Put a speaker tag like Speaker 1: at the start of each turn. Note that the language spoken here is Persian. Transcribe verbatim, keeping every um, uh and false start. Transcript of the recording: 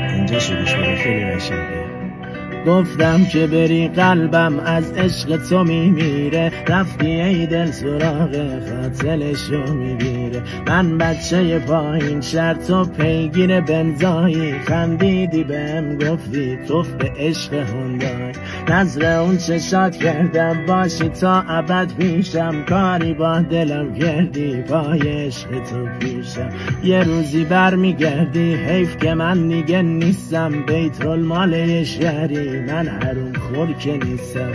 Speaker 1: اینجا شروع شده خیلی قشنگه. گفتم که بری قلبم از عشق تو میمیره، رفتی ای دل سراغ قاتلشو میگیره. من بچه پایین شهر تو پیگیر بنزایی، خندیدی بهم گفتی توف به عشق هوندای. نظر اون چشات کردم باشی تا ابد پیشم، کاری با دلم کردی پای عشق تو پیشم. یه روزی بر میگردی حیف که من دیگه نیستم، بیت المال شهری من حروم خور که نیستم.